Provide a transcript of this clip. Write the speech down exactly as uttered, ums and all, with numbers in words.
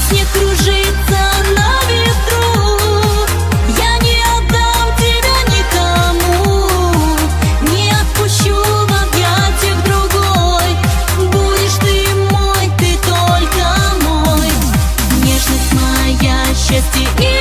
снег кружится на ветру, я не отдам тебя никому, не отпущу в объятиях другой. Будешь ты мой, ты только мой. Нежность моя, счастье и